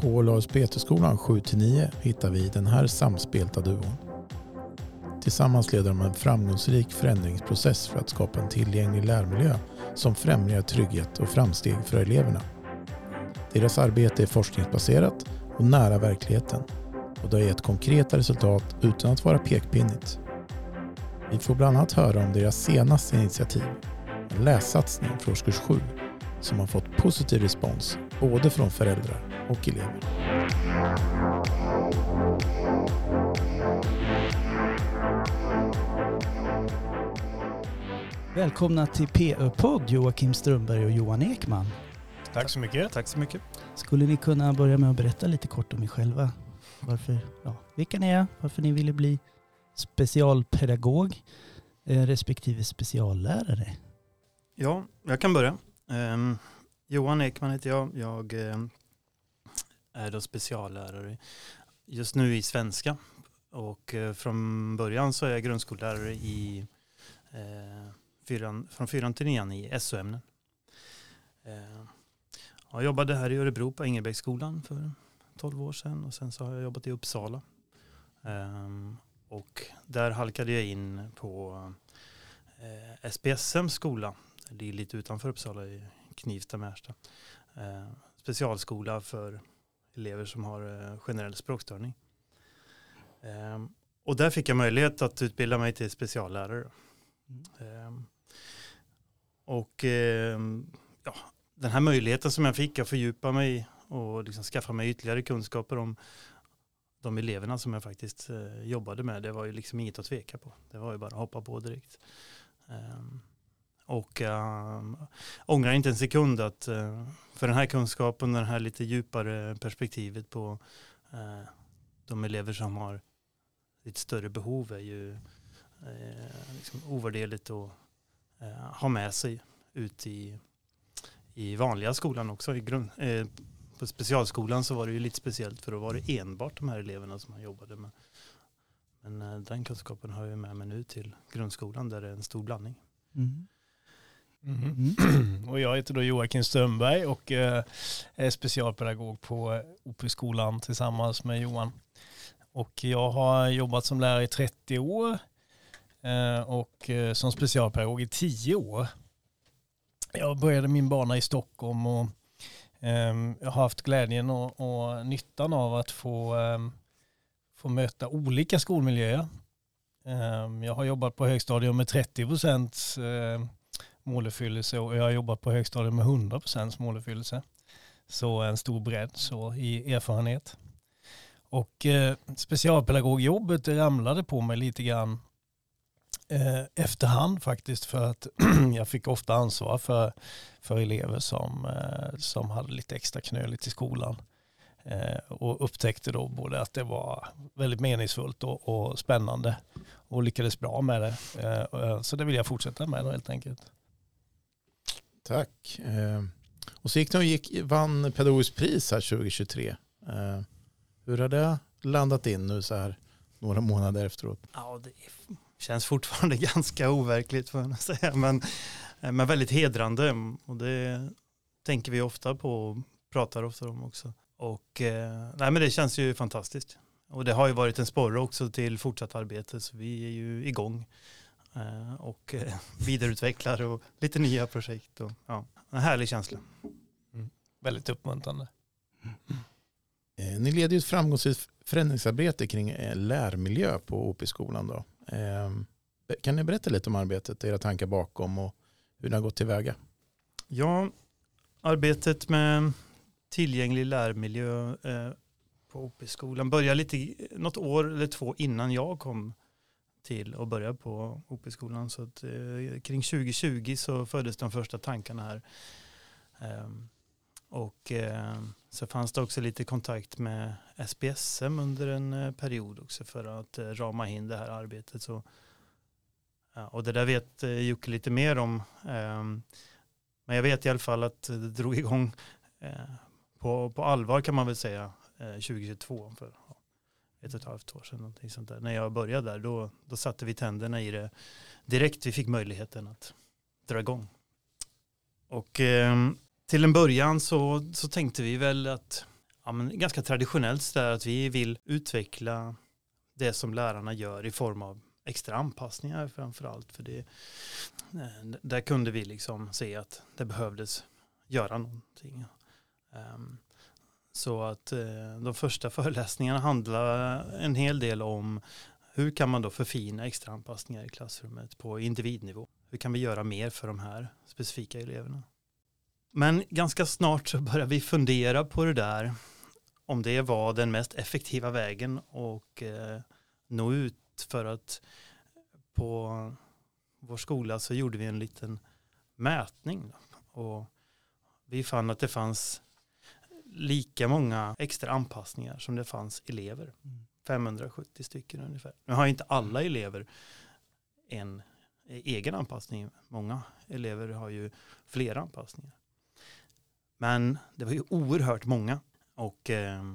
På Lars Peterskolan 7-9 hittar vi den här samspelta duon. Tillsammans leder de en framgångsrik förändringsprocess för att skapa en tillgänglig lärmiljö som främjar trygghet och framsteg för eleverna. Deras arbete är forskningsbaserat och nära verkligheten och det har gett konkreta resultat utan att vara pekpinnigt. Vi får bland annat höra om deras senaste initiativ, en lässatsning för årskurs 7 som har fått positiv respons både från föräldrar och elever. Välkomna till PÖ-podd Joakim Strömberg och Johan Ekman. Tack så mycket. Tack så mycket. Skulle ni kunna börja med att berätta lite kort om er själva? Vilka ni är, varför ni ville bli specialpedagog respektive speciallärare? Ja, jag kan börja. Johan Ekman heter jag. Jag är då speciallärare just nu i svenska. Och från början så är jag grundskollärare från 4 till 9 i SO-ämnen. Jag jobbade här i Örebro på Engelbrektsskolan för 12 år sedan och sen så har jag jobbat i Uppsala. Och där halkade jag in på SPSM skola. Det är lite utanför Uppsala i Knivsta, Märsta. Specialskola för elever som har generell språkstörning. Och där fick jag möjlighet att utbilda mig till speciallärare. Den här möjligheten som jag fick att fördjupa mig och liksom skaffa mig ytterligare kunskaper om de eleverna som jag faktiskt jobbade med, det var ju liksom inget att tveka på. Det var ju bara att hoppa på direkt. Ångrar inte en sekund att för den här kunskapen, den här lite djupare perspektivet på de elever som har lite större behov är ju liksom ovärderligt att ha med sig ut i vanliga skolan också. På specialskolan så var det ju lite speciellt för att vara enbart de här eleverna som man jobbade med. Men den kunskapen har jag med mig nu till grundskolan där det är en stor blandning. Och jag heter då Joakim Strömberg och är specialpedagog på OP-skolan tillsammans med Johan. Och jag har jobbat som lärare i 30 år och som specialpedagog i 10 år. Jag började min bana i Stockholm och jag har haft glädjen och nyttan av att få möta olika skolmiljöer. Jag har jobbat på högstadium med 30% måluppfyllelse och jag har jobbat på högstadium med 100% måluppfyllelse. Så en stor bredd så i erfarenhet. Och specialpedagogjobbet ramlade på mig lite grann efterhand faktiskt för att jag fick ofta ansvar för elever som hade lite extra knöligt i skolan. Och upptäckte då både att det var väldigt meningsfullt och spännande och lyckades bra med det. Så det vill jag fortsätta med då, helt enkelt. Tack. Och så vann pedagogiskt pris här 2023. Hur har det landat in nu så här några månader efteråt? Ja, det känns fortfarande ganska overkligt får jag säga, men väldigt hedrande och det tänker vi ofta på och pratar ofta om också. Och men det känns ju fantastiskt. Och det har ju varit en sporre också till fortsatt arbete så vi är ju igång och vidareutvecklar och lite nya projekt och en härlig känsla. Väldigt uppmuntrande. Ni leder ju ett framgångsrikt förändringsarbete kring lärmiljö på OP-skolan då. Kan ni berätta lite om arbetet, era tankar bakom och hur det har gått tillväga? Ja, arbetet med tillgänglig lärmiljö på OP-skolan började något år eller 2 innan jag kom till och började på OP-skolan. Så att, kring 2020 så föddes de första tankarna här. Så fanns det också lite kontakt med SPSM under en period också för att rama in det här arbetet. Så, och det där vet Jocke lite mer om. Men jag vet i alla fall att det drog igång på allvar kan man väl säga 2022 för 1,5 år sedan. Någonting sånt där. När jag började där då satte vi tänderna i det direkt vi fick möjligheten att dra igång. Och till en början så tänkte vi väl att ganska traditionellt så där att vi vill utveckla det som lärarna gör i form av extra anpassningar framförallt. För det, där kunde vi liksom se att det behövdes göra någonting. Så att de första föreläsningarna handlar en hel del om hur kan man då förfina extra anpassningar i klassrummet på individnivå. Hur kan vi göra mer för de här specifika eleverna? Men ganska snart så börjar vi fundera på det där. Om det var den mest effektiva vägen och nå ut, för att på vår skola så gjorde vi en liten mätning. Och vi fann att det fanns lika många extra anpassningar som det fanns elever. 570 stycken ungefär. Nu har inte alla elever en egen anpassning. Många elever har ju flera anpassningar. Men det var ju oerhört många. Och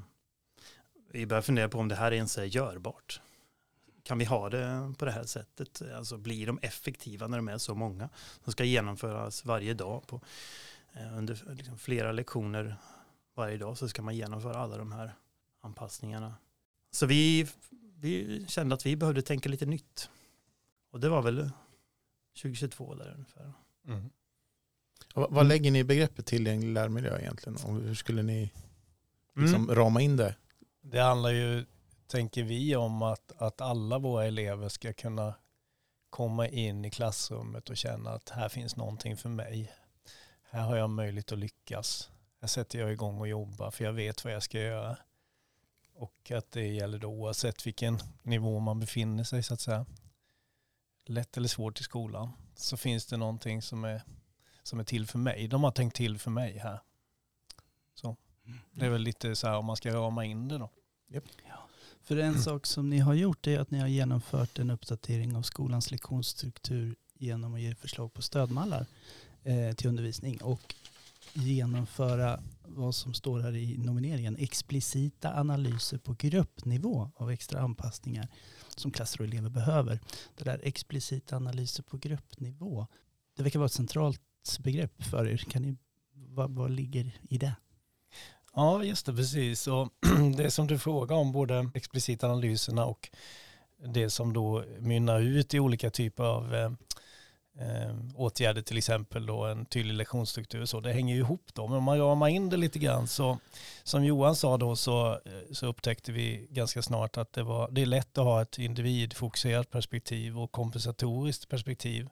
vi börjar fundera på om det här ens är görbart. Kan vi ha det på det här sättet? Alltså blir de effektiva när de är så många? De ska genomföras varje dag. Under liksom flera lektioner varje dag så ska man genomföra alla de här anpassningarna. Så vi kände att vi behövde tänka lite nytt. Och det var väl 2022 där ungefär. Mm. Vad lägger ni i begreppet tillgänglig lärmiljö egentligen? Och hur skulle ni liksom rama in det? Det handlar ju, tänker vi, om att alla våra elever ska kunna komma in i klassrummet och känna att här finns någonting för mig. Här har jag möjlighet att lyckas. Här sätter jag igång och jobbar för jag vet vad jag ska göra. Och att det gäller då oavsett vilken nivå man befinner sig så att säga. Lätt eller svårt i skolan. Så finns det någonting som är till för mig. De har tänkt till för mig här. Så det är väl lite så här om man ska rama in det då. Yep. Ja. För en sak som ni har gjort är att ni har genomfört en uppdatering av skolans lektionsstruktur genom att ge förslag på stödmallar till undervisning och genomföra vad som står här i nomineringen, explicita analyser på gruppnivå av extra anpassningar som klasser och elever behöver. Det där explicita analyser på gruppnivå, det verkar vara ett centralt begrepp för er. Kan ni, vad ligger i det? Ja, just det, precis. Och det som du frågar om, både explicita analyserna och det som då mynnar ut i olika typer av åtgärder, till exempel då en tydlig lektionsstruktur, så det hänger ju ihop då. Men om man ramar in det lite grann så, som Johan sa då, så upptäckte vi ganska snart att det är lätt att ha ett individfokuserat perspektiv och kompensatoriskt perspektiv.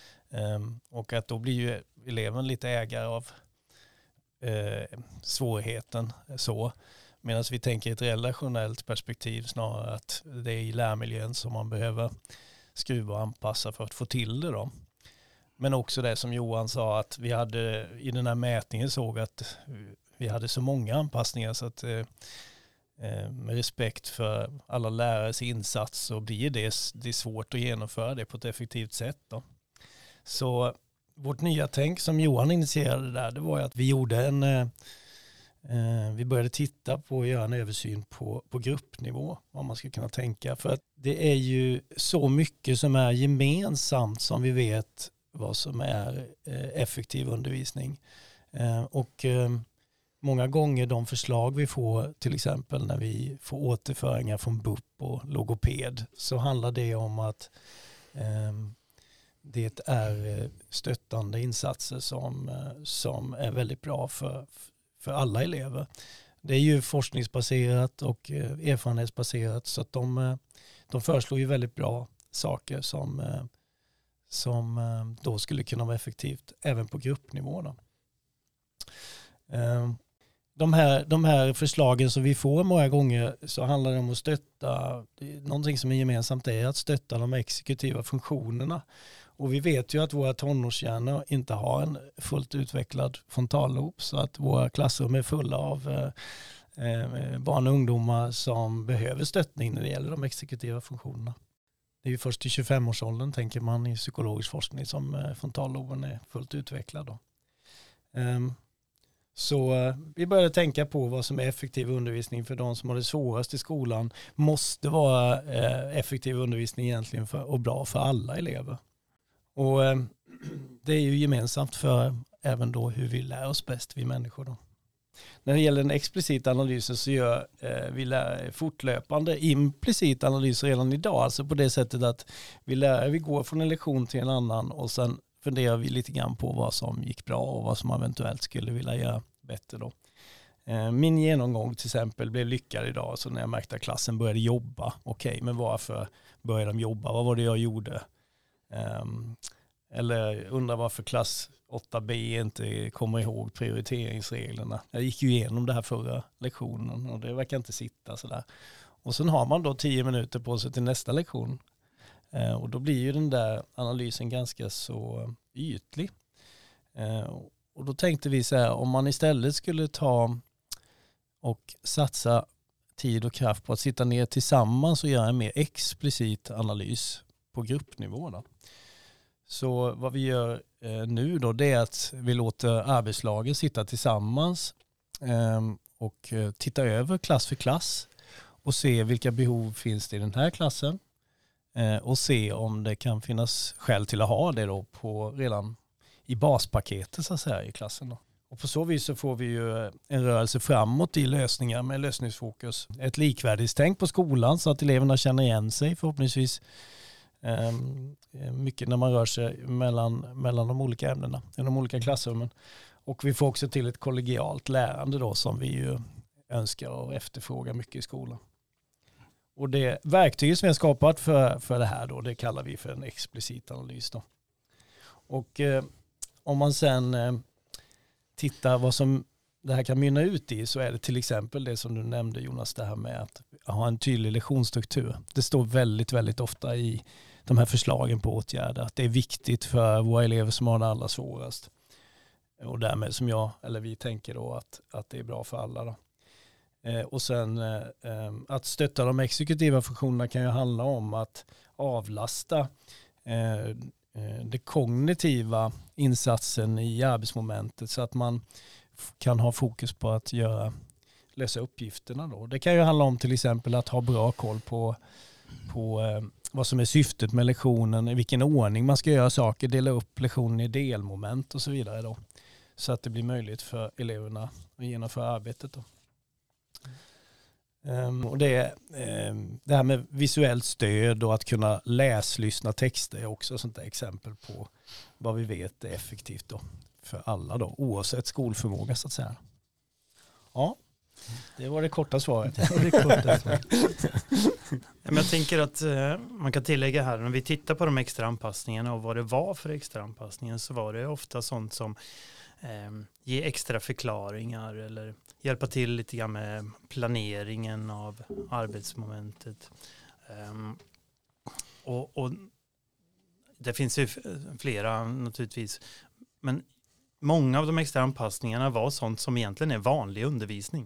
Och att då blir ju eleven lite ägare av svårigheten så. Medan vi tänker ett relationellt perspektiv snarare, att det är i lärmiljön som man behöver skruva och anpassa för att få till det då. Men också det som Johan sa, att vi hade i den här mätningen såg att vi hade så många anpassningar så att med respekt för alla lärares insats så blir det är svårt att genomföra det på ett effektivt sätt då. Så vårt nya tänk som Johan initierade där, det var att vi gjorde vi började titta på att göra en översyn på gruppnivå, vad man ska kunna tänka. För att det är ju så mycket som är gemensamt som vi vet vad som är effektiv undervisning. Och många gånger de förslag vi får, till exempel när vi får återföringar från BUP och logoped, så handlar det om att det är stöttande insatser som är väldigt bra för alla elever. Det är ju forskningsbaserat och erfarenhetsbaserat, så att de föreslår ju väldigt bra saker som då skulle kunna vara effektivt även på gruppnivå då. De här förslagen som vi får många gånger, så handlar det om att stötta, någonting som är gemensamt är att stötta de exekutiva funktionerna. Och vi vet ju att våra tonårshjärnor inte har en fullt utvecklad frontallob, så att våra klassrum är fulla av barn och ungdomar som behöver stöttning när det gäller de exekutiva funktionerna. Det är ju först i 25-årsåldern, tänker man i psykologisk forskning, som frontalloben är fullt utvecklad då. Så vi började tänka på vad som är effektiv undervisning för de som har det svårast i skolan. Måste vara effektiv undervisning egentligen och bra för alla elever. Och det är ju gemensamt för även då hur vi lär oss bäst, vi människor då. När det gäller den explicita analysen så gör vi fortlöpande implicit analys redan idag. Alltså på det sättet att vi går från en lektion till en annan och sen funderar vi lite grann på vad som gick bra och vad som eventuellt skulle vilja göra bättre då. Min genomgång till exempel blev lyckad idag, så när jag märkte att klassen började jobba. Okej, men varför började de jobba? Vad var det jag gjorde? Eller undrar varför klass 8B inte kommer ihåg prioriteringsreglerna. Jag gick ju igenom det här förra lektionen och det verkar inte sitta sådär. Och sen har man då 10 minuter på sig till nästa lektion. Och då blir ju den där analysen ganska så ytlig. Och då tänkte vi så här, om man istället skulle ta och satsa tid och kraft på att sitta ner tillsammans och göra en mer explicit analys på gruppnivå då. Så vad vi gör nu då, det är att vi låter arbetslagen sitta tillsammans och titta över klass för klass och se vilka behov finns det i den här klassen och se om det kan finnas skäl till att ha det då redan i baspaketet så att säga i klassen då. Och på så vis så får vi ju en rörelse framåt i lösningar med lösningsfokus. Ett likvärdighetstänk på skolan så att eleverna känner igen sig förhoppningsvis mycket när man rör sig mellan de olika ämnena i de olika klassrummen. Och vi får också till ett kollegialt lärande då som vi ju önskar och efterfrågar mycket i skolan. Och det verktyg som vi har skapat för det här då, det kallar vi för en explicit analys då. Och om man sen tittar vad som det här kan mynna ut i, så är det till exempel det som du nämnde Jonas, det här med att ha en tydlig lektionsstruktur. Det står väldigt, väldigt ofta i de här förslagen på åtgärder att det är viktigt för våra elever som har det allra svårast. Och därmed vi tänker då att det är bra för alla då. Och sen att stötta de exekutiva funktionerna kan ju handla om att avlasta det kognitiva insatsen i arbetsmomentet så att man kan ha fokus på att lösa uppgifterna då. Det kan ju handla om till exempel att ha bra koll på vad som är syftet med lektionen, i vilken ordning man ska göra saker, dela upp lektionen i delmoment och så vidare då. Så att det blir möjligt för eleverna att genomföra arbetet då. Och det här med visuellt stöd och att kunna läslyssna texter är också sånt där exempel på vad vi vet är effektivt då för alla då, oavsett skolförmåga så att säga. Ja, det var det korta svaret. Men jag tänker att man kan tillägga här, när vi tittar på de extra anpassningarna och vad det var för extra anpassningar, så var det ofta sånt som ge extra förklaringar eller hjälpa till lite grann med planeringen av arbetsmomentet. Och det finns ju flera naturligtvis, men många av de extra anpassningarna var sånt som egentligen är vanlig undervisning.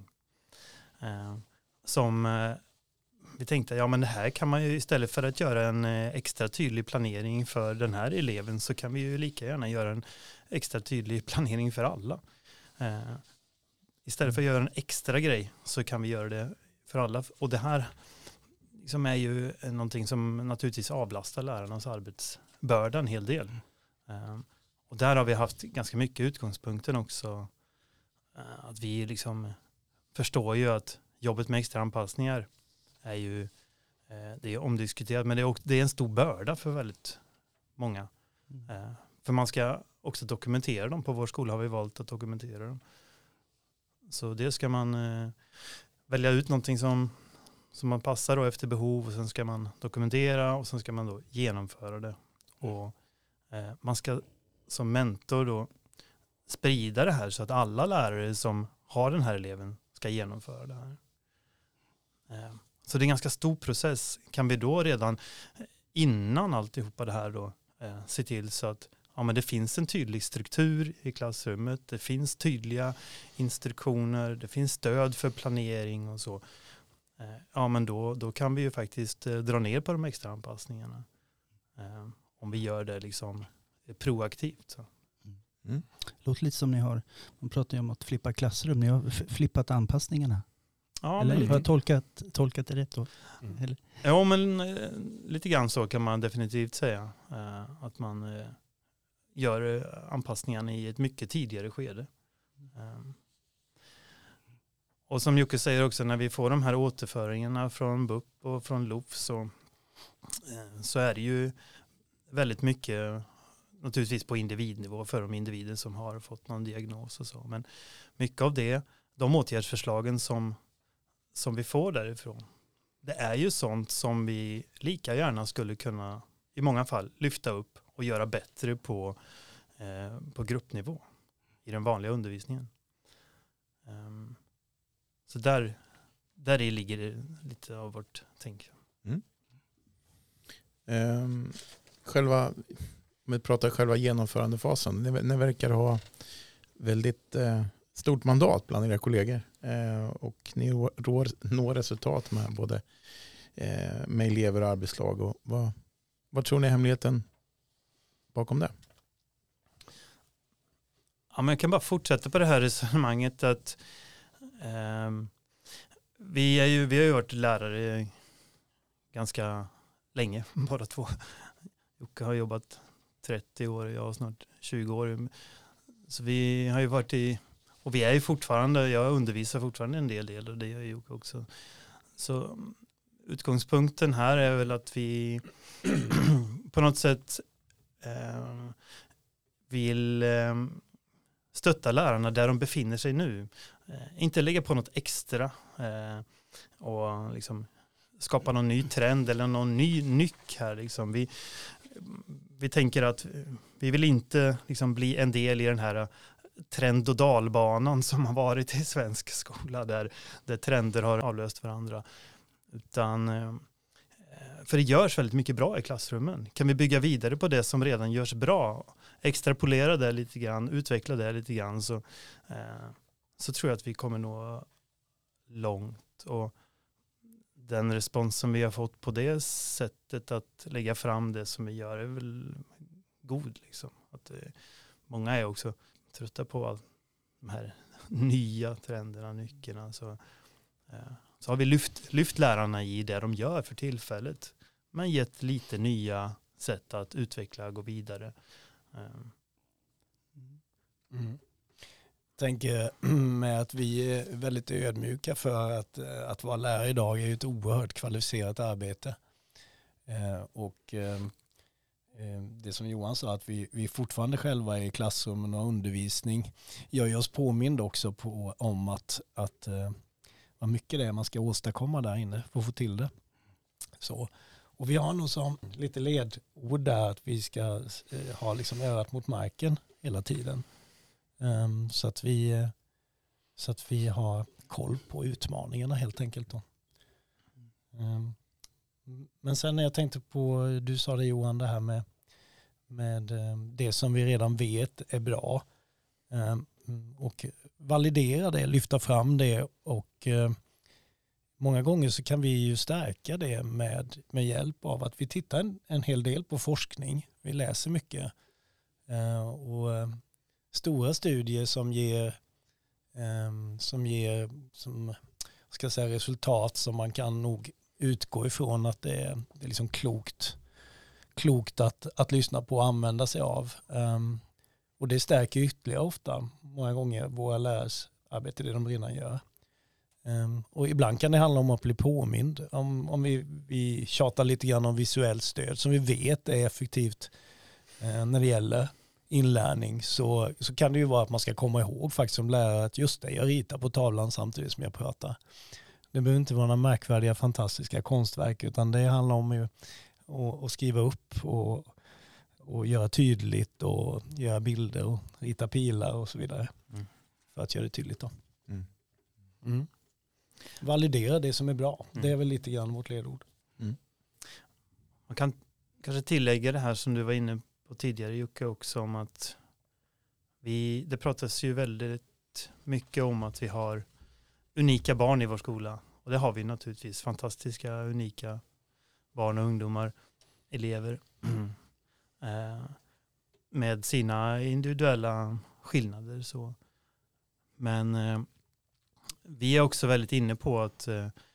Vi tänkte, men det här kan man ju istället för att göra en extra tydlig planering för den här eleven, så kan vi ju lika gärna göra en extra tydlig planering för alla. Istället för att göra en extra grej så kan vi göra det för alla. Och det här liksom är ju någonting som naturligtvis avlastar lärarnas arbetsbörda en hel del. Och där har vi haft ganska mycket utgångspunkten också. Att vi liksom förstår ju att jobbet med extra anpassningar är ju det är omdiskuterat, men det är en stor börda för väldigt många. För man ska också dokumentera dem. På vår skola har vi valt att dokumentera dem. Så det ska man välja ut någonting som man passar då efter behov, och sen ska man dokumentera och sen ska man då genomföra det. Och man ska som mentor då sprida det här så att alla lärare som har den här eleven ska genomföra det här. Så det är en ganska stor process. Kan vi då redan innan alltihopa det här då se till så att men det finns en tydlig struktur i klassrummet, det finns tydliga instruktioner, det finns stöd för planering och så. Men då kan vi ju faktiskt dra ner på de extra anpassningarna. Om vi gör det liksom proaktivt. Så. Låter lite som man pratar ju om att flippa klassrum, ni har flippat anpassningarna. Ja, eller har jag tolkat det rätt då? Eller? Ja, men lite grann så kan man definitivt säga. Att man gör anpassningarna i ett mycket tidigare skede. Och som Jocke säger också, när vi får de här återföringarna från BUP och från LOF så är det ju väldigt mycket naturligtvis på individnivå för de individer som har fått någon diagnos och så. Men mycket av det, de åtgärdsförslagen som vi får därifrån, det är ju sånt som vi lika gärna skulle kunna i många fall lyfta upp och göra bättre på gruppnivå i den vanliga undervisningen. Så där ligger det lite av vårt tänk. Om vi pratar själva genomförandefasen, ni verkar ha väldigt stort mandat bland era kollegor och ni når resultat med både med elever och arbetslag. Och vad tror ni är hemligheten bakom det? Ja, men jag kan bara fortsätta på det här resonemanget att vi har ju varit lärare ganska länge, båda två. Jocke har jobbat 30 år, jag har snart 20 år. Så vi har ju varit och vi är ju fortfarande, jag undervisar fortfarande en del och det gör Jocke också. Så utgångspunkten här är väl att vi på något sätt vill stötta lärarna där de befinner sig nu. Inte lägga på något extra och liksom skapa någon ny trend eller någon ny nyck här. Liksom. Vi tänker att vi vill inte liksom bli en del i den här trend- och dalbanan som har varit i svensk skola där trender har avlöst varandra. Utan, för det görs väldigt mycket bra i klassrummen. Kan vi bygga vidare på det som redan görs bra, extrapolera det lite grann, utveckla det lite grann så tror jag att vi kommer nå långt. Och den respons som vi har fått på det sättet att lägga fram det som vi gör är väl god. Liksom. Att många är också trötta på all de här nya trenderna, nyckeln. Så har vi lyft lärarna i det de gör för tillfället. Men gett lite nya sätt att utveckla och gå vidare. Tänker med att vi är väldigt ödmjuka för att vara lärare idag är ett oerhört kvalificerat arbete. Och det som Johan sa, att vi fortfarande själva är i klassrummen och undervisning, gör oss påmind också om att vad mycket det är man ska åstadkomma där inne för att få till det. Så. Och vi har nog som lite ledord där att vi ska ha liksom örat mot marken hela tiden. Så att vi har koll på utmaningarna helt enkelt då. Men sen när jag tänkte på, du sa det Johan, det här med det som vi redan vet är bra och validera det, lyfta fram det och många gånger så kan vi ju stärka det med hjälp av att vi tittar en hel del på forskning. Vi läser mycket och stora studier som ger ska jag säga, resultat som man kan nog utgå ifrån att det är liksom klokt att lyssna på och använda sig av. Och det stärker ytterligare ofta många gånger våra lärares arbete, det de redan gör. Och ibland kan det handla om att bli påmind. Om vi tjatar lite grann om visuellt stöd som vi vet är effektivt när det gäller inlärning, så kan det ju vara att man ska komma ihåg faktiskt som lärare att just det, jag ritar på tavlan samtidigt som jag pratar. Det behöver inte vara några märkvärdiga, fantastiska konstverk, utan det handlar om ju att skriva upp och göra tydligt och göra bilder och rita pilar och så vidare för att göra det tydligt då. Validera det som är bra. Det är väl lite grann vårt ledord. Man kan kanske tillägga det här som du var inne på tidigare Jocke också, om att det pratas ju väldigt mycket om att vi har unika barn i vår skola. Och det har vi naturligtvis. Fantastiska, unika barn och ungdomar, elever med sina individuella skillnader. Så. Men vi är också väldigt inne på att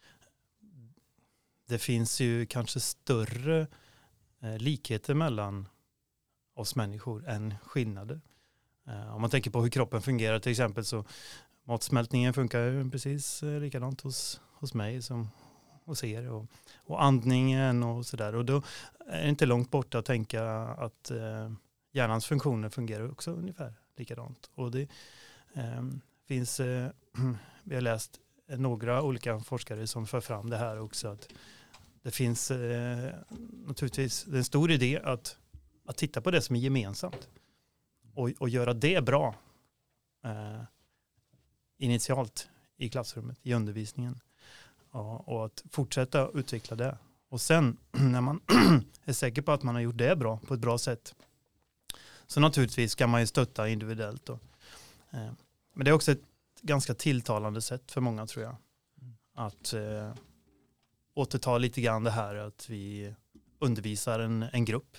det finns ju kanske större likheter mellan oss människor än skillnader. Om man tänker på hur kroppen fungerar till exempel, så matsmältningen funkar precis likadant hos mig som hos er, och andningen och sådär. Och då är det inte långt bort att tänka att hjärnans funktioner fungerar också ungefär likadant. Och det finns, vi har läst några olika forskare som för fram det här också, att det finns naturligtvis en stor idé att titta på det som är gemensamt och göra det bra initialt i klassrummet, i undervisningen. Och att fortsätta utveckla det. Och sen när man är säker på att man har gjort det bra på ett bra sätt, så naturligtvis kan man ju stötta individuellt då. Men det är också ett ganska tilltalande sätt för många, tror jag. Att återta lite grann det här att vi undervisar en grupp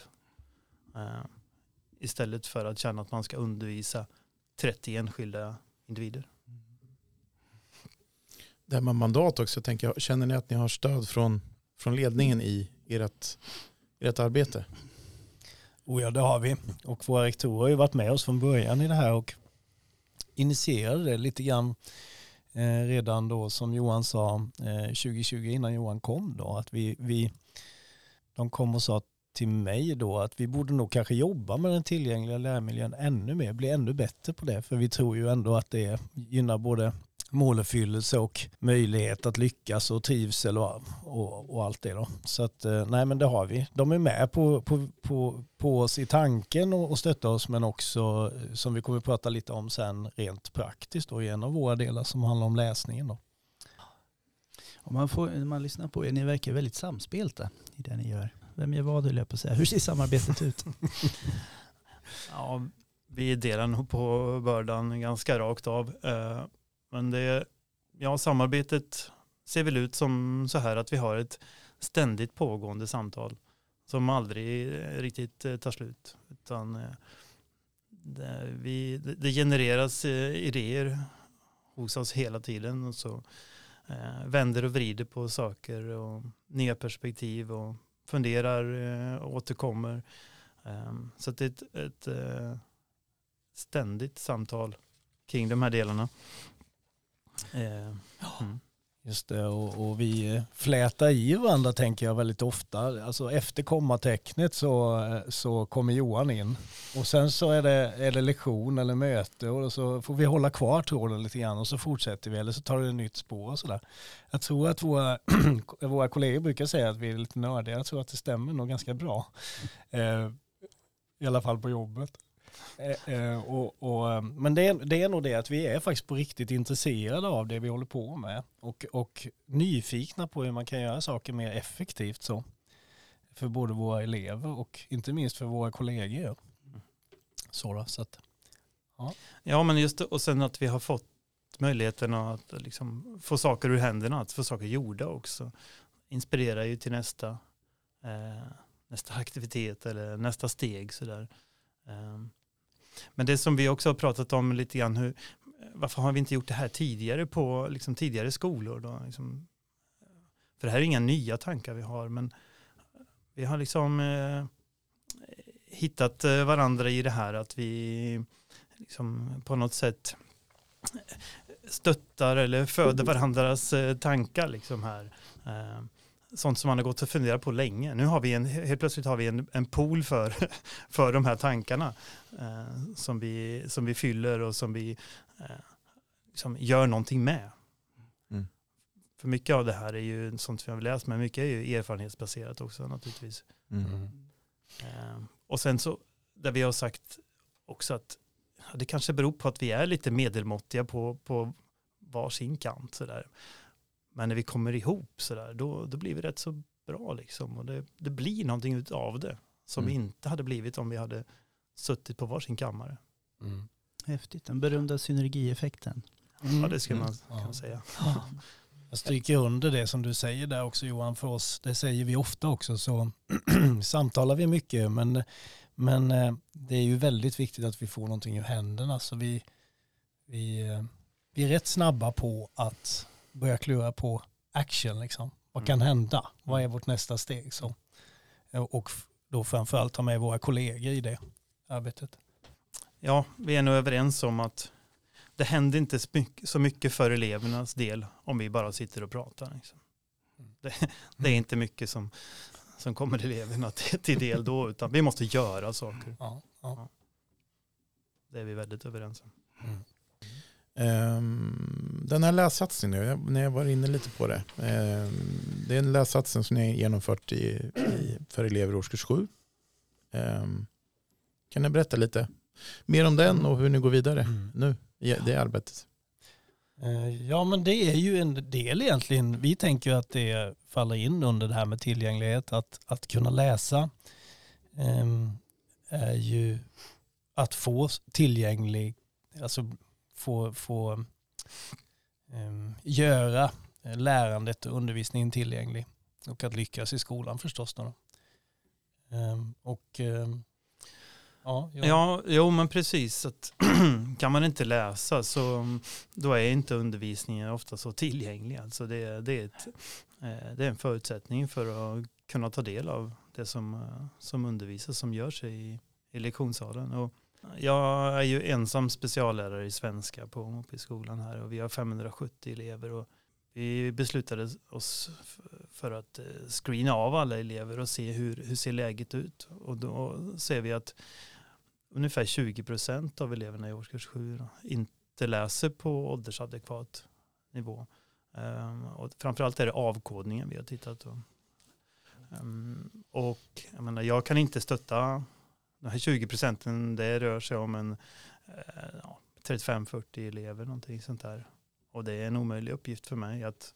istället för att känna att man ska undervisa 30 enskilda individer. Det här med mandat också, tänker jag. Känner ni att ni har stöd från ledningen i ert arbete? Ja, det har vi. Och våra rektorer har ju varit med oss från början i det här och initierade det lite grann redan då, som Johan sa, 2020 innan Johan kom då, att de kom och sa till mig då att vi borde nog kanske jobba med den tillgängliga lärmiljön ännu mer, bli ännu bättre på det, för vi tror ju ändå att det gynnar både måluppfyllelse och möjlighet att lyckas och trivsel och allt det då. Så att nej, men det har vi. De är med på oss i tanken och stöttar oss, men också, som vi kommer att prata lite om sen, rent praktiskt då, i en av våra delar som handlar om läsningen då. Om man lyssnar på er, ni verkar väldigt samspelta i det ni gör. Vem gör vad, vill jag på säga. Hur ser samarbetet ut? Ja, vi delar nog på bördan ganska rakt av. Men samarbetet ser väl ut som så här att vi har ett ständigt pågående samtal som aldrig riktigt tar slut. Utan det genereras idéer hos oss hela tiden, och så vänder och vrider på saker och nya perspektiv och funderar och återkommer. Så att det är ett ständigt samtal kring de här delarna. Just det, och vi flätar i varandra, tänker jag, väldigt ofta. Alltså efter kommatecknet så kommer Johan in, och sen så är det lektion eller möte, och så får vi hålla kvar tråden lite grann och så fortsätter vi, eller så tar det ett nytt spår och sådär. Jag tror att våra kollegor brukar säga att vi är lite nördiga. Jag tror att det stämmer nog ganska bra. I alla fall på jobbet. Men det är nog det att vi är faktiskt på riktigt intresserade av det vi håller på med, och nyfikna på hur man kan göra saker mer effektivt så för både våra elever och inte minst för våra kollegor. Så att, ja, men just det, och sen att vi har fått möjligheten att liksom få saker ur händerna, att få saker gjorda också, inspirerar ju till nästa aktivitet eller nästa steg sådär. Men det som vi också har pratat om lite grann, varför har vi inte gjort det här tidigare på liksom tidigare skolor då? Liksom, för det här är inga nya tankar vi har, men vi har liksom hittat varandra i det här, att vi liksom på något sätt stöttar eller föder varandras tankar liksom här. Sånt som man har gått och funderat på länge. Nu har vi helt plötsligt har vi en pool för de här tankarna som vi fyller och som vi liksom gör någonting med. Mm. För mycket av det här är ju sånt vi har läst, men mycket är ju erfarenhetsbaserat också naturligtvis. Mm. Och sen så, där vi har sagt också att det kanske beror på att vi är lite medelmåttiga på varsin kant sådär. Men när vi kommer ihop sådär, då blir vi rätt så bra liksom. Och det blir någonting av det som vi inte hade blivit om vi hade suttit på varsin kammare. Mm. Häftigt, den berömda synergieffekten. Ja, det ska man kan säga. Jag stryker under det som du säger där också, Johan, för oss. Det säger vi ofta också, så samtalar vi mycket. Men det är ju väldigt viktigt att vi får någonting ur händerna. Så vi är rätt snabba på att börja klura på action. Liksom. Vad kan hända? Vad är vårt nästa steg? Så. Och då framförallt ta med våra kollegor i det arbetet. Ja, vi är nog överens om att det händer inte så mycket för elevernas del om vi bara sitter och pratar. Liksom. Det är inte mycket som kommer eleverna till del då, utan vi måste göra saker. Ja. Det är vi väldigt överens om. Den här lässatsningen, när jag var inne lite på det. Det är en lässatsning som ni har genomfört för elever i årskurs 7. Kan ni berätta lite mer om den och hur ni går vidare nu i det arbetet? Ja, men det är ju en del egentligen. Vi tänker ju att det faller in under det här med tillgänglighet. Att kunna läsa är ju att få tillgänglig, alltså få göra lärandet och undervisningen tillgänglig och att lyckas i skolan förstås då. Jo, men precis. Att kan man inte läsa så då är inte undervisningen ofta så tillgänglig. Alltså det är en förutsättning för att kunna ta del av det som undervisas, som görs i lektionssalen. Och jag är ju ensam speciallärare i svenska på skolan här och vi har 570 elever och vi beslutade oss för att screena av alla elever och se hur ser läget ut. Och då ser vi att ungefär 20% av eleverna i årskurs 7 inte läser på åldersadekvat nivå. Och framförallt är det avkodningen vi har tittat på. Och jag menar, jag kan inte stötta de här 20%, det rör sig om 35-40 elever, någonting sånt där. Och det är en omöjlig uppgift för mig att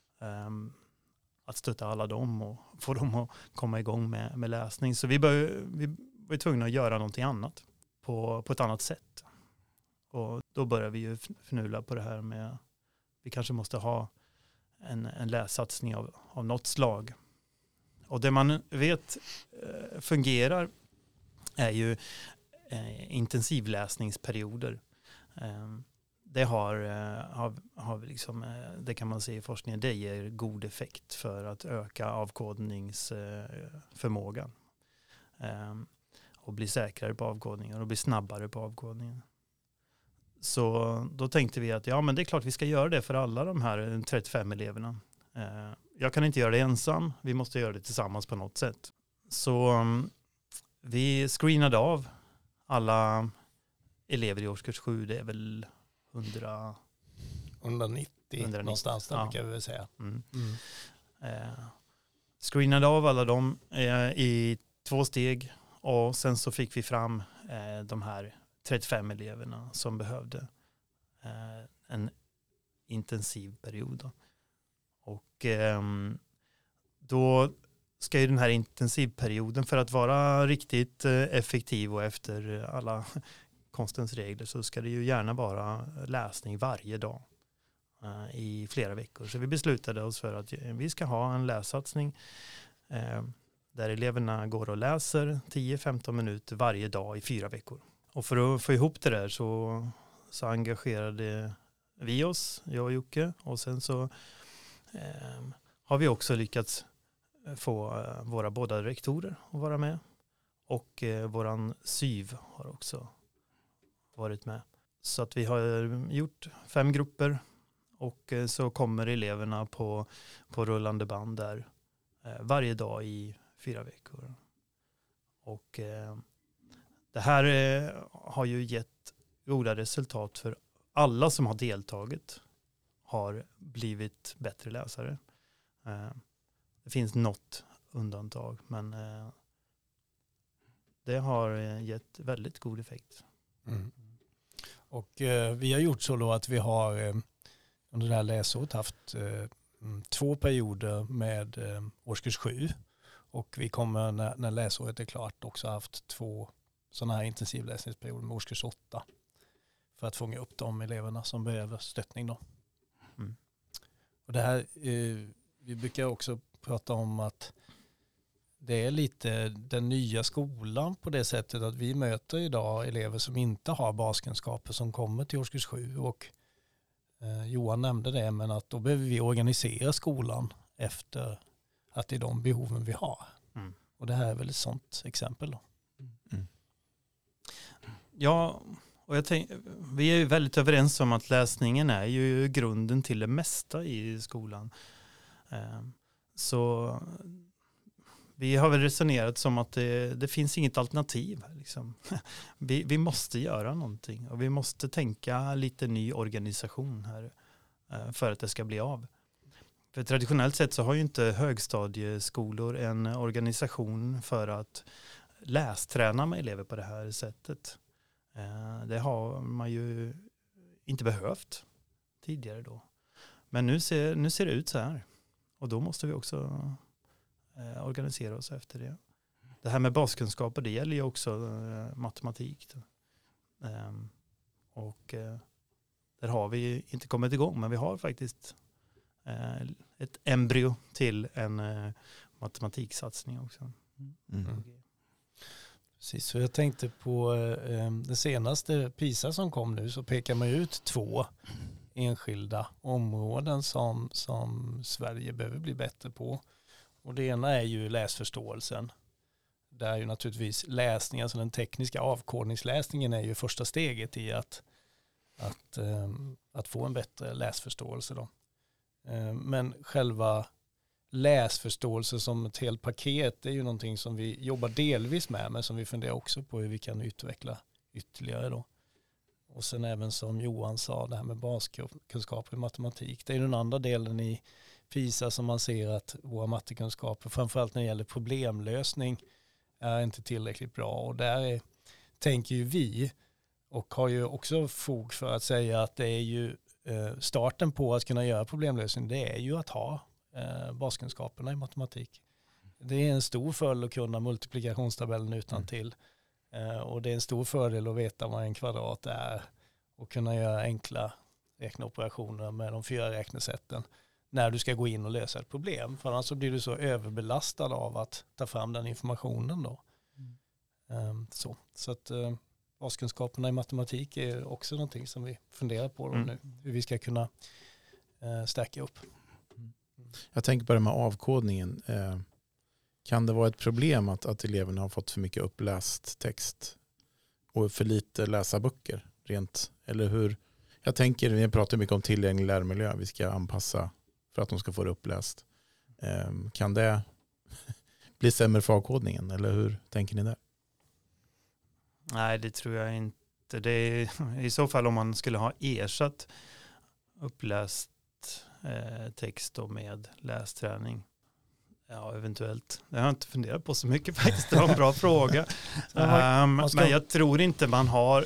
stötta alla dem och få dem att komma igång med läsning. Så vi var tvungna att göra någonting annat på ett annat sätt. Och då börjar vi ju fnula på det här med vi kanske måste ha en lässatsning av något slag. Och det man vet fungerar är ju intensivläsningsperioder. Det har liksom, det kan man se i forskningen, det ger god effekt för att öka avkodningsförmågan. Och bli säkrare på avkodningen och bli snabbare på avkodningen. Så då tänkte vi att men det är klart vi ska göra det för alla de här 35 eleverna. Jag kan inte göra det ensam, vi måste göra det tillsammans på något sätt. Så vi screenade av alla elever i årskurs 7, det är väl 190 någonstans där kan vi väl säga. Screenade av alla dem i 2 steg och sen så fick vi fram de här 35 eleverna som behövde en intensiv period. Då. Och då ska ju den här intensivperioden, för att vara riktigt effektiv och efter alla konstens regler, så ska det ju gärna vara läsning varje dag i flera veckor. Så vi beslutade oss för att vi ska ha en lässatsning där eleverna går och läser 10-15 minuter varje dag i 4 veckor. Och för att få ihop det där så engagerade vi oss, jag och Jocke, och sen så har vi också lyckats få våra båda rektorer att vara med. Och våran SYV har också varit med. Så att vi har gjort 5 grupper och så kommer eleverna på rullande band där varje dag i 4 veckor. Och det här har ju gett goda resultat för alla som har deltagit har blivit bättre läsare. Det finns något undantag, men det har gett väldigt god effekt. Och vi har gjort så då att vi har under det här läsåret haft 2 perioder med årskurs 7 och vi kommer när läsåret är klart också haft 2 sådana här intensivläsningsperioder med årskurs 8 för att fånga upp de eleverna som behöver stöttning då. Och det här, vi brukar också prata om att det är lite den nya skolan på det sättet att vi möter idag elever som inte har baskunskaper som kommer till årskurs 7 och Johan nämnde det, men att då behöver vi organisera skolan efter att det är de behoven vi har. Och det här är väl ett sånt exempel då. Ja, och vi är ju väldigt överens om att läsningen är ju grunden till det mesta i skolan. Så vi har väl resonerat som att det finns inget alternativ. Liksom. Vi måste göra någonting och vi måste tänka lite ny organisation här för att det ska bli av. För traditionellt sett så har ju inte högstadieskolor en organisation för att lästräna med elever på det här sättet. Det har man ju inte behövt tidigare då. Men nu ser det ut så här. Och då måste vi också organisera oss efter det. Det här med baskunskaper, det gäller ju också matematik. Och där har vi inte kommit igång, men vi har faktiskt ett embryo till en matematiksatsning också. Precis, så jag tänkte på det senaste PISA som kom nu, så pekar man ut 2 enskilda områden som Sverige behöver bli bättre på. Och det ena är ju läsförståelsen. Där är ju naturligtvis läsning, alltså den tekniska avkodningsläsningen är ju första steget i att få en bättre läsförståelse då. Men själva läsförståelse som ett helt paket är ju någonting som vi jobbar delvis med, men som vi funderar också på hur vi kan utveckla ytterligare då. Och sen även som Johan sa, det här med baskunskaper i matematik. Det är den andra delen i PISA som man ser att våra mattekunskaper, framförallt när det gäller problemlösning, är inte tillräckligt bra. Och där tänker ju vi, och har ju också fog för att säga att det är ju starten på att kunna göra problemlösning, det är ju att ha baskunskaperna i matematik. Det är en stor fördel att kunna multiplikationstabellen utan till. Och det är en stor fördel att veta vad en kvadrat är och kunna göra enkla räkneoperationer med de 4 räknesätten när du ska gå in och lösa ett problem. För annars så blir du så överbelastad av att ta fram den informationen då. Så att baskunskaperna i matematik är också någonting som vi funderar på då nu. Hur vi ska kunna stärka upp. Jag tänker på det med avkodningen. Kan det vara ett problem att eleverna har fått för mycket uppläst text och för lite läsa böcker rent, eller hur? Jag tänker, vi pratar mycket om tillgänglig lärmiljö, vi ska anpassa för att de ska få det uppläst. Kan det bli sämre för avkodningen, eller hur tänker ni där? Nej, det tror jag inte. Det är i så fall om man skulle ha ersatt uppläst text då med lästräning. Ja, eventuellt. Det har jag inte funderat på så mycket faktiskt. Det var en bra fråga. Men jag tror inte man har,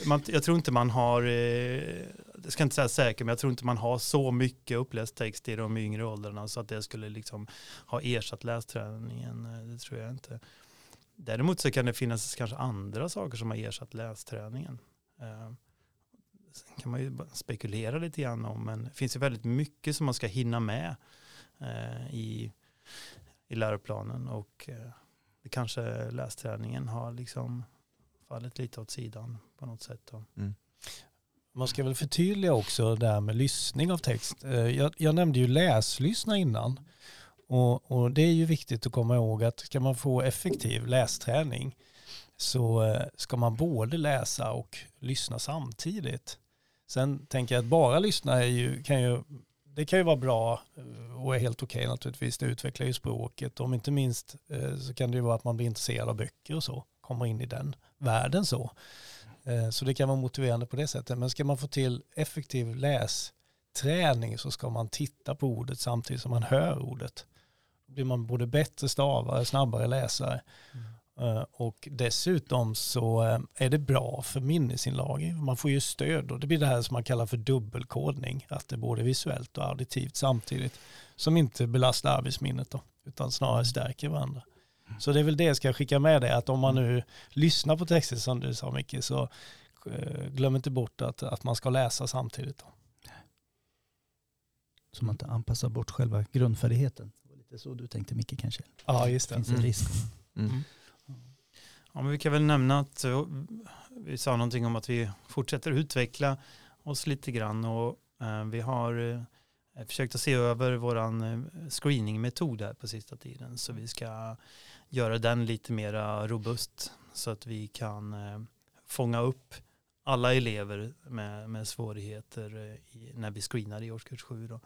jag ska inte säga säkert, men jag tror inte man har så mycket uppläst text i de yngre åldrarna så att det skulle liksom ha ersatt lästräningen. Det tror jag inte. Däremot så kan det finnas kanske andra saker som har ersatt lästräningen. Sen kan man ju spekulera lite grann om, men det finns ju väldigt mycket som man ska hinna med i läroplanen, och det kanske lästräningen har liksom fallit lite åt sidan på något sätt då. Man ska väl förtydliga också det här med lyssning av text. Jag nämnde ju läslyssna innan, och det är ju viktigt att komma ihåg att ska man få effektiv lästräning så ska man både läsa och lyssna samtidigt. Sen tänker jag att bara lyssna kan ju vara bra och är helt okej naturligtvis. Det utvecklar ju språket. Om inte minst så kan det ju vara att man blir intresserad av böcker och så. Kommer in i den världen så. Så det kan vara motiverande på det sättet. Men ska man få till effektiv lästräning så ska man titta på ordet samtidigt som man hör ordet. Då blir man både bättre stavare, snabbare läsare. Och dessutom så är det bra för minnesinlagring. Man får ju stöd, och det blir det här som man kallar för dubbelkodning. Att det är både visuellt och auditivt samtidigt, som inte belastar arbetsminnet då, utan snarare stärker varandra. Så det är väl det jag ska skicka med dig, att om man nu lyssnar på texter som du sa mycket, så glöm inte bort att man ska läsa samtidigt då. Så man inte anpassar bort själva grundfärdigheten. Det var lite så du tänkte Micke kanske. Ja, just det. Det finns en risk. Ja, men vi kan väl nämna att vi sa någonting om att vi fortsätter utveckla oss lite grann, och vi har försökt att se över våran screeningmetod här på sista tiden, så vi ska göra den lite mer robust så att vi kan fånga upp alla elever med svårigheter när vi screenar i årskurs 7 då.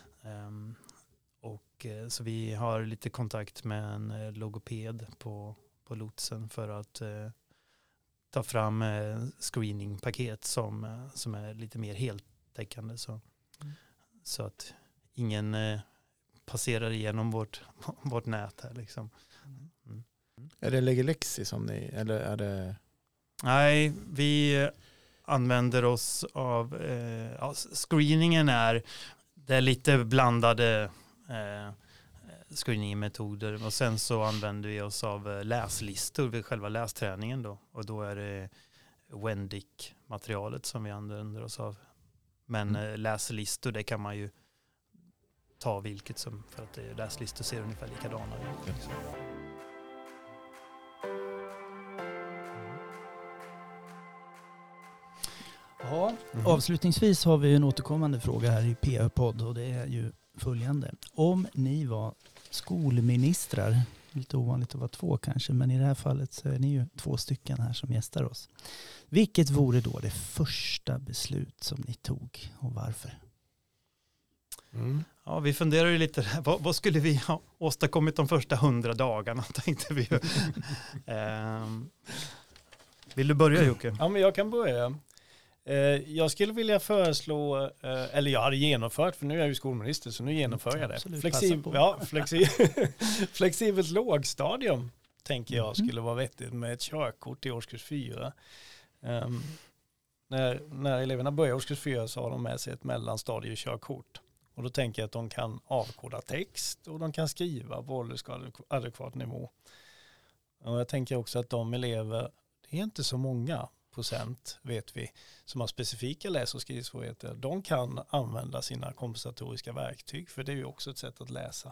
Så vi har lite kontakt med en logoped på lotsen för att ta fram screeningpaket som är lite mer heltäckande så att ingen passerar igenom vårt nät här liksom. Mm. Är det Legilexi som ni, eller är det? Nej, vi använder oss av screeningen det är lite blandade screeningmetoder och sen så använder vi oss av läslistor vid själva lästräningen då, och då är det Wendic-materialet som vi använder oss av. Men läslistor, det kan man ju ta vilket som, för att läslistor ser ungefär likadana ut. Liksom. Ja, avslutningsvis har vi en återkommande fråga här i PÖ-podd och det är ju följande. Om ni var skolministrar, lite ovanligt att vara 2 kanske, men i det här fallet så är ni ju 2 stycken här som gästar oss. Vilket vore då det första beslut som ni tog och varför? Ja, vi funderar ju lite, vad skulle vi ha åstadkommit de första 100 dagarna, tänkte vi. Vill du börja, Jocke? Ja, men jag kan börja. Jag skulle vilja föreslå, eller jag hade genomfört, för nu är jag ju skolminister så nu genomför jag det. Flexibelt lågstadium tänker jag skulle vara vettigt med ett körkort i årskurs 4. När eleverna börjar årskurs 4 så har de med sig ett mellanstadiekörkort. Och då tänker jag att de kan avkoda text och de kan skriva på åldersadekvat nivå. Och jag tänker också att de elever, det är inte så många procent vet vi, som har specifika läs- och skrivsvårigheter, de kan använda sina kompensatoriska verktyg, för det är ju också ett sätt att läsa.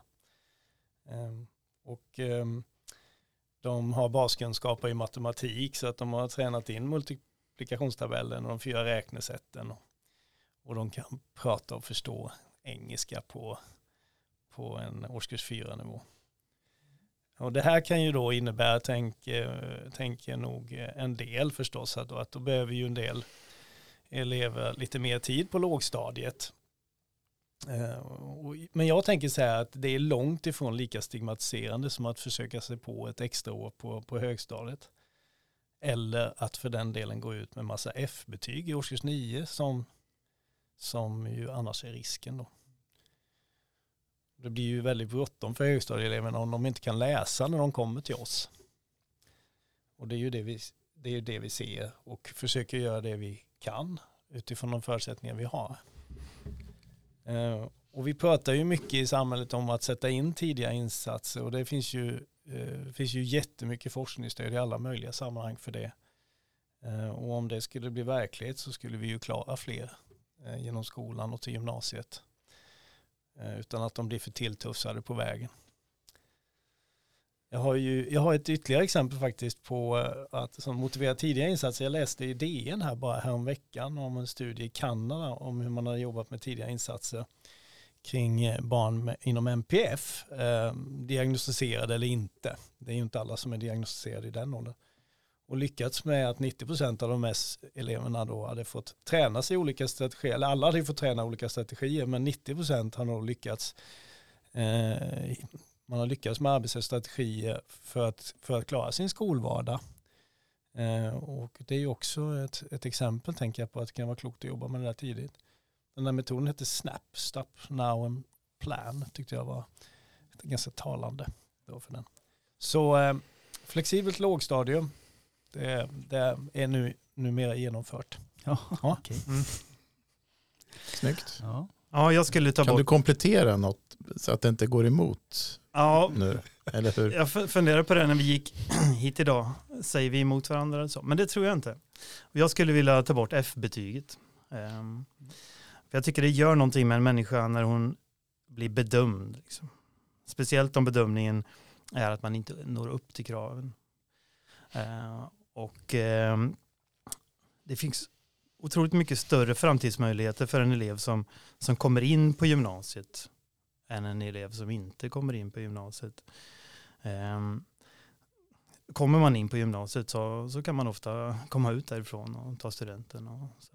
De har baskunskaper i matematik så att de har tränat in multiplikationstabellen och de 4 räknesätten och de kan prata och förstå engelska på en årskurs 4-nivå. Och det här kan ju då innebära, tänker nog en del förstås, att då behöver ju en del elever lite mer tid på lågstadiet. Men jag tänker så här att det är långt ifrån lika stigmatiserande som att försöka sig på ett extra år på högstadiet. Eller att för den delen gå ut med massa F-betyg i årskurs 9 som ju annars är risken då. Det blir ju väldigt bråttom för högstadieeleverna om de inte kan läsa när de kommer till oss. Och det är ju det vi ser och försöker göra det vi kan utifrån de förutsättningar vi har. Och vi pratar ju mycket i samhället om att sätta in tidiga insatser och det finns ju jättemycket forskningsstöd i alla möjliga sammanhang för det. Och om det skulle bli verklighet så skulle vi ju klara fler genom skolan och till gymnasiet. Utan att de blir för tilltufsade på vägen. Jag har ett ytterligare exempel faktiskt på att som motiverar tidiga insatser. Jag läste i DN här bara häromveckan om en studie i Kanada om hur man har jobbat med tidiga insatser kring barn inom MPF, diagnostiserade eller inte. Det är ju inte alla som är diagnostiserade i den åldern. Och lyckats med att 90% av de eleverna då hade fått träna sig i olika strategier, eller alla hade fått träna olika strategier, men 90% har nog lyckats. Man har lyckats med arbetsstrategier för att klara sin skolvardag. Och det är ju också ett exempel, tänker jag, på att det kan vara klokt att jobba med det där tidigt. Den där metoden heter SNAP, Stop Now and Plan, tyckte jag var ganska talande då för den. Så flexibelt lågstadium, det är numera genomfört. Ja, okej. Snyggt. Ja, jag skulle ta bort... Kan du komplettera något så att det inte går emot nu? Eller hur? Jag funderar på det när vi gick hit idag. Säger vi emot varandra eller så? Men det tror jag inte. Jag skulle vilja ta bort F-betyget. För jag tycker det gör någonting med en människa när hon blir bedömd. Liksom. Speciellt om bedömningen är att man inte når upp till kraven. Det finns otroligt mycket större framtidsmöjligheter för en elev som kommer in på gymnasiet än en elev som inte kommer in på gymnasiet. kommer man in på gymnasiet så kan man ofta komma ut därifrån och ta studenten.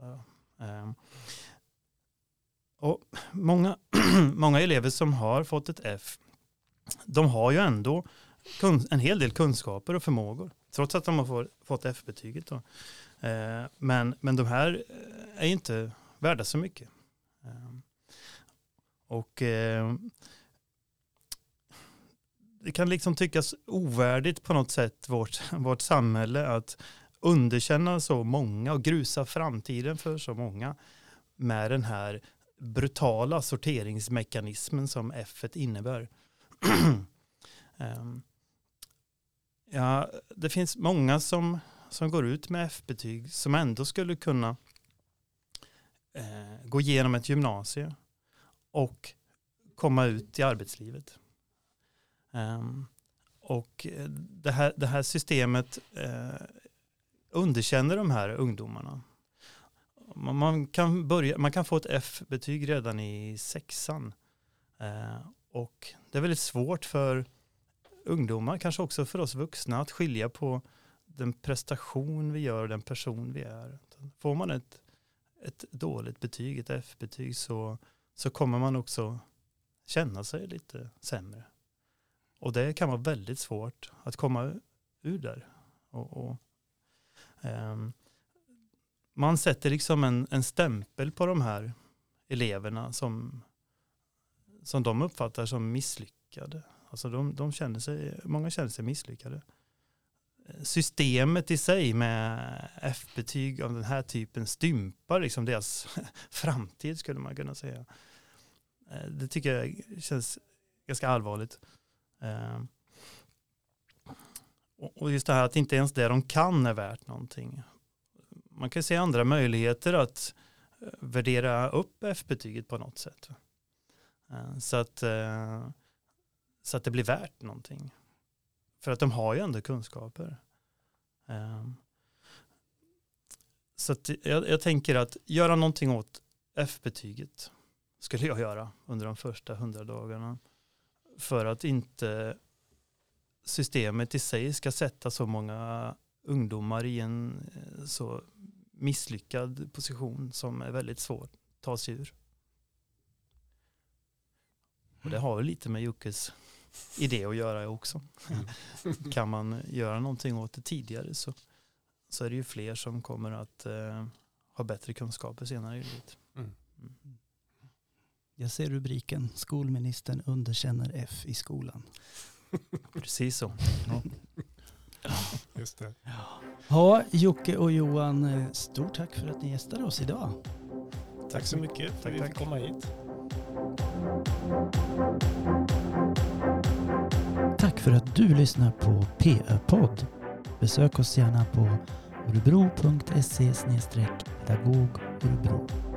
Och många elever som har fått ett F, de har ju ändå en hel del kunskaper och förmågor, trots att de har fått F-betyget då. Men de här är inte värda så mycket. Och det kan liksom tyckas ovärdigt på något sätt vårt samhälle att underkänna så många och grusa framtiden för så många med den här brutala sorteringsmekanismen som F-et innebär. Ja, det finns många som går ut med F-betyg som ändå skulle kunna gå igenom ett gymnasie och komma ut i arbetslivet. Och det här systemet underkänner de här ungdomarna. Man kan få ett F-betyg redan i 6:an. Och det är väldigt svårt för ungdomar, kanske också för oss vuxna, att skilja på den prestation vi gör och den person vi är. Får man ett dåligt betyg, ett F-betyg, så kommer man också känna sig lite sämre. Och det kan vara väldigt svårt att komma ur där. Man sätter liksom en stämpel på de här eleverna som de uppfattar som misslyckade. Alltså många känner sig misslyckade. Systemet i sig med F-betyg av den här typen stympar liksom deras framtid, skulle man kunna säga. Det tycker jag känns ganska allvarligt. Och just det här att inte ens det de kan är värt någonting. Man kan se andra möjligheter att värdera upp F-betyget på något sätt. Så att det blir värt någonting. För att de har ju ändå kunskaper. Så att jag tänker att göra någonting åt F-betyget skulle jag göra under de första 100 dagarna. För att inte systemet i sig ska sätta så många ungdomar i en så misslyckad position som är väldigt svårt att ta sig ur. Och det har väl lite med Jockes idé att göra också. Kan man göra någonting åt det tidigare så är det ju fler som kommer att ha bättre kunskaper senare i livet. Jag ser rubriken: skolministern underkänner F i skolan. Precis så. Ja. Just det. Ja, Jocke och Johan, stort tack för att ni gästade oss idag. Tack så mycket för att vi fick komma hit. Tack för att du lyssnar på PÖ-podd. Besök oss gärna på örebro.se/pedagogörebro.